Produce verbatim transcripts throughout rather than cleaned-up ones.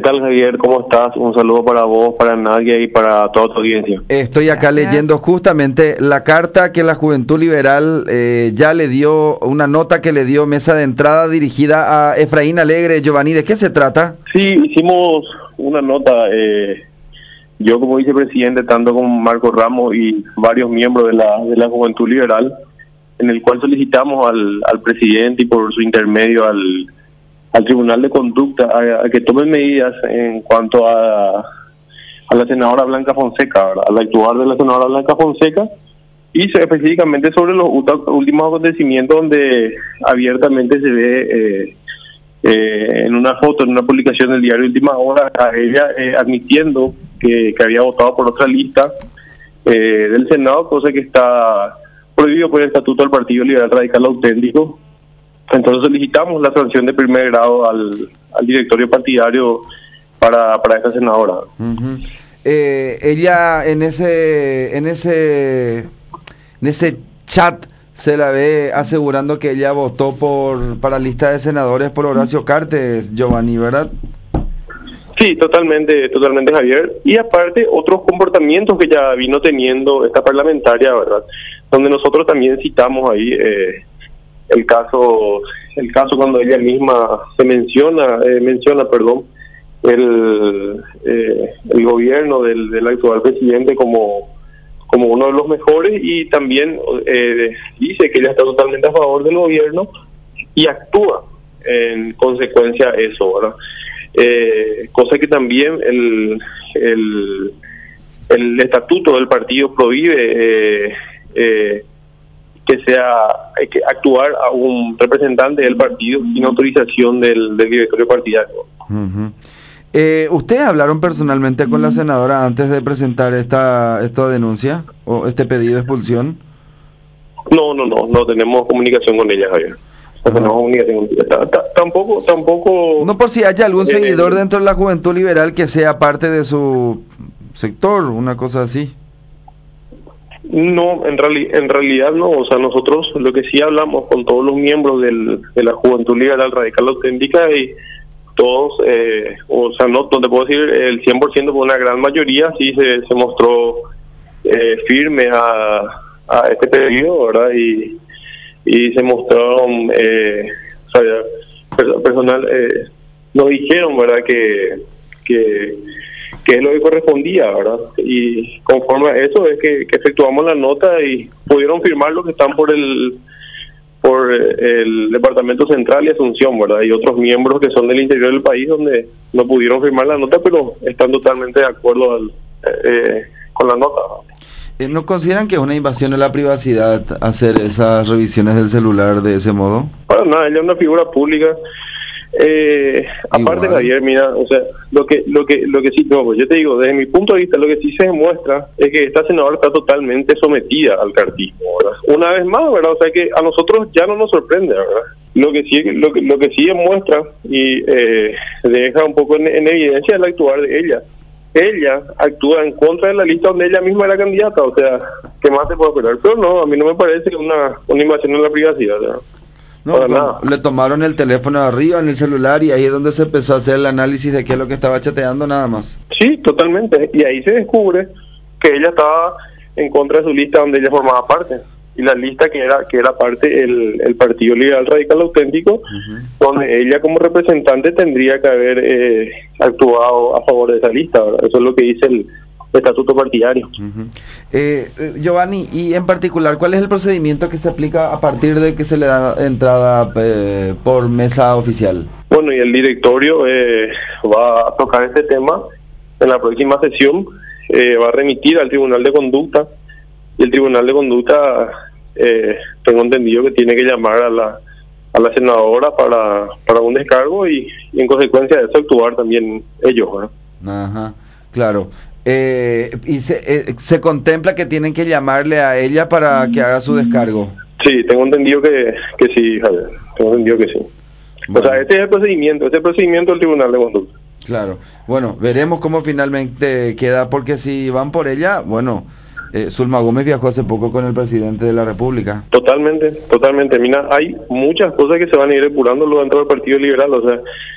tal, Javier? ¿Cómo estás? Un saludo para vos, para Nadia y para toda tu audiencia. Estoy acá Gracias. leyendo justamente la carta que la Juventud Liberal eh, ya le dio, una nota que le dio Mesa de Entrada dirigida a Efraín Alegre. Giovanni, ¿de qué se trata? Sí, hicimos una nota, eh, yo como vicepresidente, tanto como Marco Ramos y varios miembros de la, de la Juventud Liberal, en el cual solicitamos al, al presidente y por su intermedio al... al Tribunal de Conducta a, a que tomen medidas en cuanto a, a la senadora Blanca Fonseca, ¿verdad? Al actuar de la senadora Blanca Fonseca, y se, específicamente sobre los últimos acontecimientos donde abiertamente se ve eh, eh, en una foto, en una publicación del diario Última Hora, a ella eh, admitiendo que, que había votado por otra lista eh, del Senado, cosa que está prohibido por el Estatuto del Partido Liberal Radical Auténtico. Entonces solicitamos la sanción de primer grado al, al directorio partidario para, para esta senadora. Uh-huh. eh, ella en ese en ese en ese chat se la ve asegurando que ella votó por para lista de senadores por Horacio Cartes, Giovanni, ¿verdad? Sí, totalmente, totalmente, Javier. Y aparte otros comportamientos que ya vino teniendo esta parlamentaria, ¿verdad? Donde nosotros también citamos ahí eh, el caso el caso cuando ella misma se menciona eh, menciona perdón el eh, el gobierno del, del actual presidente como como uno de los mejores, y también eh, dice que ella está totalmente a favor del gobierno y actúa en consecuencia a eso, ¿verdad? Eh, cosa que también el el el estatuto del partido prohíbe eh, eh, que sea hay que actuar a un representante del partido sin autorización del, del directorio partidario. Uh-huh. eh, ¿Ustedes hablaron personalmente con la senadora antes de presentar esta esta denuncia o este pedido de expulsión? No, no, no, no tenemos comunicación con ella, Javier. No tenemos comunicación con ella. T- t- Tampoco, tampoco... No por si haya algún eh, seguidor dentro de la Juventud Liberal que sea parte de su sector, una cosa así. No, en, reali en realidad no, o sea, nosotros lo que sí hablamos con todos los miembros del, de la Juventud Liberal Radical Auténtica, y todos, eh, o sea, no, no te puedo decir el cien por ciento, por una gran mayoría sí se, se mostró eh, firme a, a este pedido, ¿verdad? Y, y se mostraron, eh, o sea, per personal, eh, nos dijeron, ¿verdad?, que... que que es lo que correspondía, ¿verdad? Y conforme a eso es que, que efectuamos la nota y pudieron firmar los que están por el por el Departamento Central y Asunción, ¿verdad? Y otros miembros que son del interior del país donde no pudieron firmar la nota, pero están totalmente de acuerdo al, eh, con la nota. ¿No consideran que es una invasión de la privacidad hacer esas revisiones del celular de ese modo? Para nada, ella es una figura pública. Eh, aparte, Javier, mira, o sea, lo que lo que lo que sí, no, pues yo te digo, desde mi punto de vista, lo que sí se demuestra es que esta senadora está totalmente sometida al cartismo, ¿verdad? Una vez más, ¿verdad? O sea, que a nosotros ya no nos sorprende, ¿verdad? Lo que sí lo que lo que sí demuestra y eh, deja un poco en, en evidencia el actuar de ella. Ella actúa en contra de la lista donde ella misma era candidata, o sea, ¿qué más se puede esperar? Pero no, a mí no me parece una una invasión de la privacidad, ¿verdad? No, le tomaron el teléfono de arriba en el celular y ahí es donde se empezó a hacer el análisis de qué es lo que estaba chateando, nada más. Sí, totalmente. Y ahí se descubre que ella estaba en contra de su lista donde ella formaba parte. Y la lista que era que era parte el, el Partido Liberal Radical Auténtico, uh-huh, donde ella como representante tendría que haber eh, actuado a favor de esa lista, ¿verdad? Eso es lo que dice el estatuto partidario. Uh-huh. eh, Giovanni, y en particular, ¿cuál es el procedimiento que se aplica a partir de que se le da entrada eh, por mesa oficial? Bueno, y el directorio eh, va a tocar este tema en la próxima sesión, eh, va a remitir al Tribunal de Conducta, y el Tribunal de Conducta, eh, tengo entendido que tiene que llamar a la a la senadora para, para un descargo y, y en consecuencia de eso actuar también ellos, ¿verdad? Ajá, claro. Eh, y se, eh, se contempla que tienen que llamarle a ella para que haga su descargo. Sí, tengo entendido que, que sí, Javier, tengo entendido que sí. Bueno. O sea, este es el procedimiento, este es el procedimiento del Tribunal de Conducta. Claro, bueno, veremos cómo finalmente queda, porque si van por ella, bueno, eh, Zulma Gómez viajó hace poco con el presidente de la República. Totalmente, totalmente. Mira, hay muchas cosas que se van a ir depurando dentro del Partido Liberal, o sea,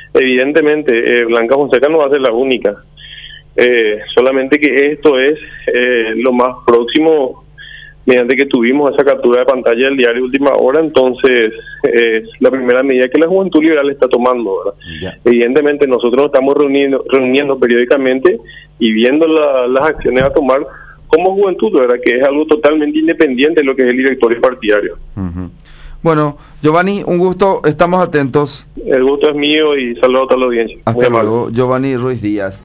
Evidentemente, eh, Blanca Fonseca no va a ser la única. Eh, solamente que esto es eh, lo más próximo, mediante que tuvimos esa captura de pantalla del diario Última Hora, entonces es eh, la primera medida que la Juventud Liberal está tomando, ¿verdad? Yeah. Evidentemente nosotros nos estamos reuniendo, reuniendo periódicamente y viendo la, las acciones a tomar como Juventud, ¿verdad? Que es algo totalmente independiente de lo que es el directorio partidario. Uh-huh. Bueno, Giovanni, un gusto, estamos atentos. El gusto es mío y saludos a toda la audiencia. Hasta luego, Giovanni Ruiz Díaz.